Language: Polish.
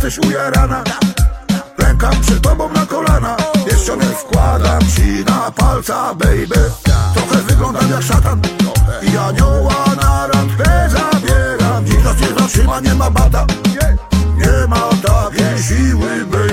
jesteś ujarana. Klękam przed tobą na kolana, pierścionek wkładam ci na palca, baby. Trochę wyglądam jak szatan i anioła na randkę zabieram. Dziś nas nie zatrzyma, nie ma bata, nie ma takiej siły, baby.